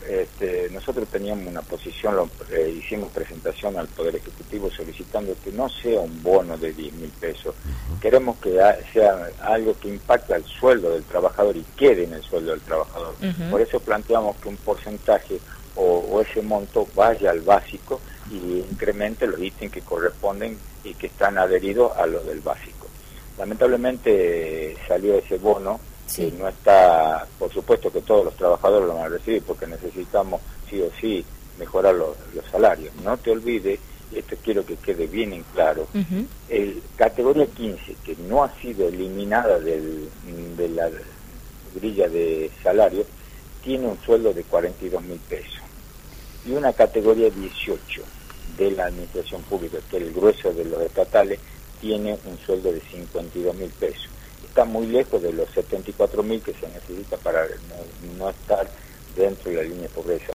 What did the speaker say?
nosotros teníamos una posición, hicimos presentación al Poder Ejecutivo solicitando que no sea un bono de 10.000 pesos. Queremos que sea algo que impacte al sueldo del trabajador y quede en el sueldo del trabajador. Por eso planteamos que un porcentaje o ese monto vaya al básico y incremente los ítems que corresponden y que están adheridos a lo del básico. Lamentablemente salió ese bono. Sí. No está, por supuesto que todos los trabajadores lo van a recibir porque necesitamos sí o sí mejorar los salarios. No te olvides, y esto quiero que quede bien en claro, el categoría 15, que no ha sido eliminada de la grilla de salario, tiene un sueldo de 42.000 pesos. Y una categoría 18 de la administración pública, que es el grueso de los estatales, tiene un sueldo de 52.000 pesos. Está muy lejos de los 74.000 que se necesita para no estar dentro de la línea de pobreza.